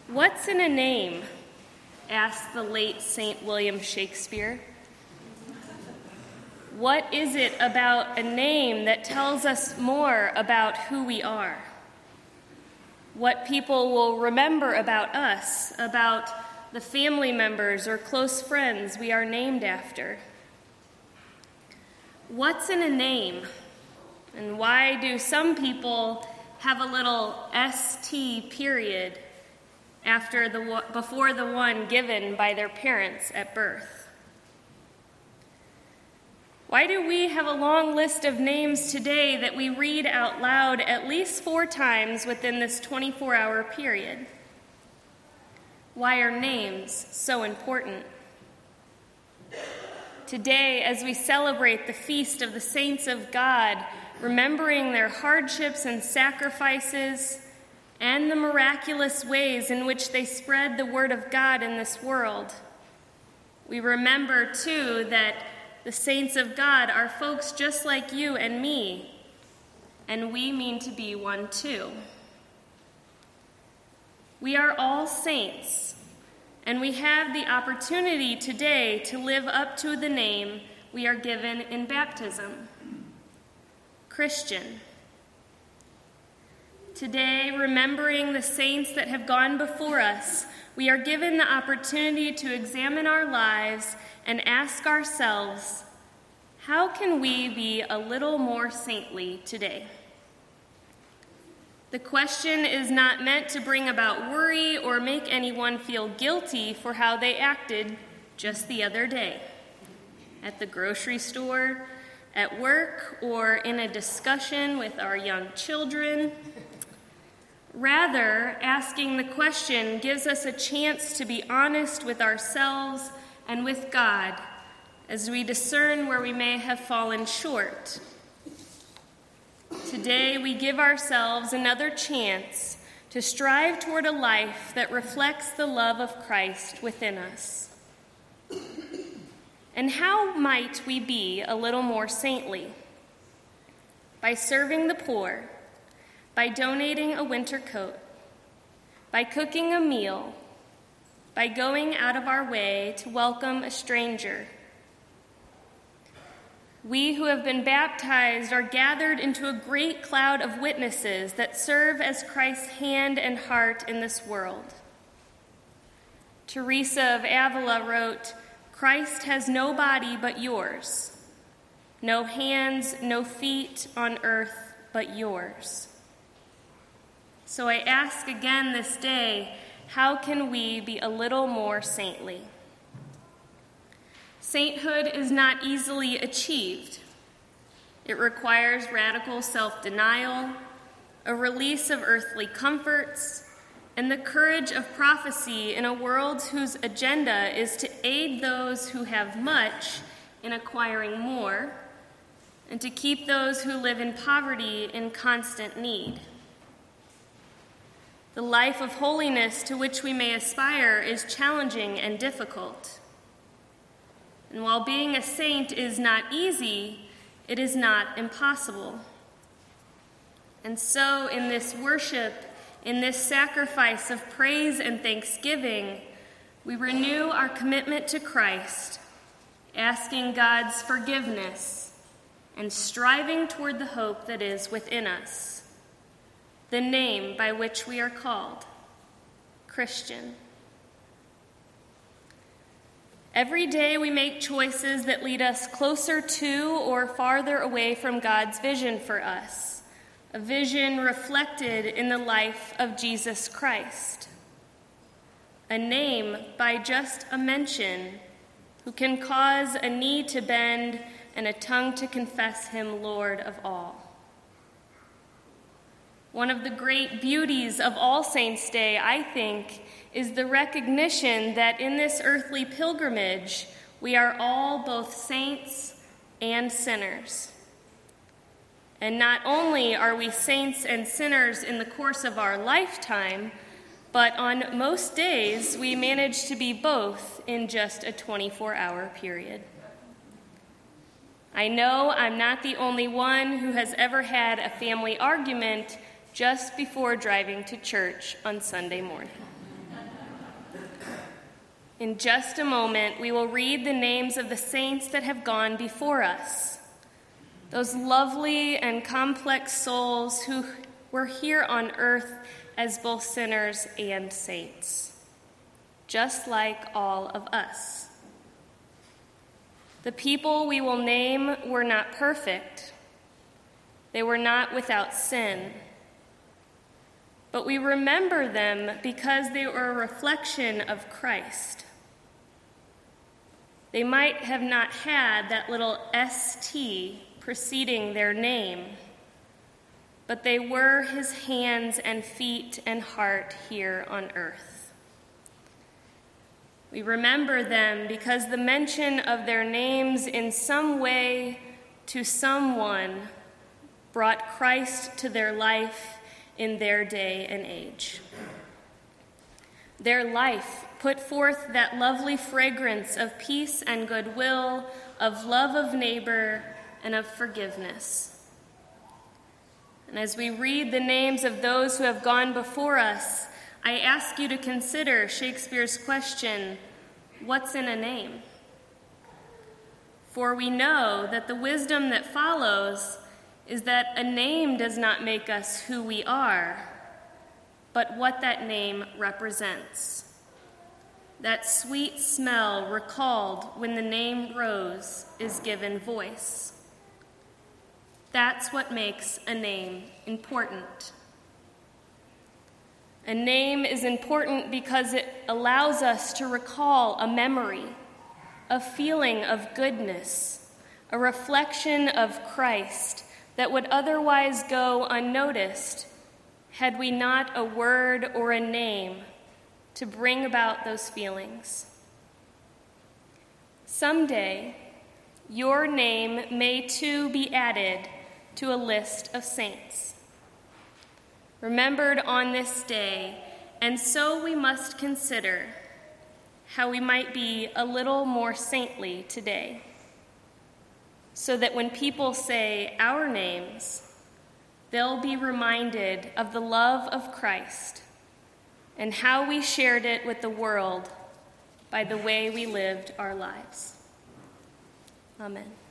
What's in a name? Asked the late St. William Shakespeare. What is it about a name that tells us more about who we are? What people will remember about us, about the family members or close friends we are named after? What's in a name? And why do some people have a little ST period before the one given by their parents at birth? Why do we have a long list of names today that we read out loud at least 4 times within this 24-hour period? Why are names so important? Today, as we celebrate the feast of the saints of God, remembering their hardships and sacrifices and the miraculous ways in which they spread the word of God in this world, we remember, too, that the saints of God are folks just like you and me, and we mean to be one too. We are all saints, and we have the opportunity today to live up to the name we are given in baptism, Christian. Today, remembering the saints that have gone before us, we are given the opportunity to examine our lives and ask ourselves, how can we be a little more saintly today? The question is not meant to bring about worry or make anyone feel guilty for how they acted just the other day, at the grocery store, at work, or in a discussion with our young children. Rather, asking the question gives us a chance to be honest with ourselves and with God as we discern where we may have fallen short. Today, we give ourselves another chance to strive toward a life that reflects the love of Christ within us. And how might we be a little more saintly? By serving the poor, by donating a winter coat, by cooking a meal, by going out of our way to welcome a stranger. We who have been baptized are gathered into a great cloud of witnesses that serve as Christ's hand and heart in this world. Teresa of Avila wrote, "Christ has no body but yours, no hands, no feet on earth but yours." So I ask again this day, how can we be a little more saintly? Sainthood is not easily achieved. It requires radical self-denial, a release of earthly comforts, and the courage of prophecy in a world whose agenda is to aid those who have much in acquiring more, and to keep those who live in poverty in constant need. The life of holiness to which we may aspire is challenging and difficult. And while being a saint is not easy, it is not impossible. And so in this worship, in this sacrifice of praise and thanksgiving, we renew our commitment to Christ, asking God's forgiveness and striving toward the hope that is within us. The name by which we are called, Christian. Every day we make choices that lead us closer to or farther away from God's vision for us, a vision reflected in the life of Jesus Christ. A name by just a mention, who can cause a knee to bend and a tongue to confess him Lord of all. One of the great beauties of All Saints' Day, I think, is the recognition that in this earthly pilgrimage, we are all both saints and sinners. And not only are we saints and sinners in the course of our lifetime, but on most days, we manage to be both in just a 24-hour period. I know I'm not the only one who has ever had a family argument just before driving to church on Sunday morning. In just a moment, we will read the names of the saints that have gone before us, those lovely and complex souls who were here on earth as both sinners and saints, just like all of us. The people we will name were not perfect. They were not without sin. But we remember them because they were a reflection of Christ. They might have not had that little ST preceding their name, but they were his hands and feet and heart here on earth. We remember them because the mention of their names in some way to someone brought Christ to their life in their day and age. Their life put forth that lovely fragrance of peace and goodwill, of love of neighbor, and of forgiveness. And as we read the names of those who have gone before us, I ask you to consider Shakespeare's question, what's in a name? For we know that the wisdom that follows is that a name does not make us who we are, but what that name represents. That sweet smell recalled when the name rose is given voice. That's what makes a name important. A name is important because it allows us to recall a memory, a feeling of goodness, a reflection of Christ that would otherwise go unnoticed had we not a word or a name to bring about those feelings. Someday, your name may too be added to a list of saints, remembered on this day, and so we must consider how we might be a little more saintly today, so that when people say our names, they'll be reminded of the love of Christ and how we shared it with the world by the way we lived our lives. Amen.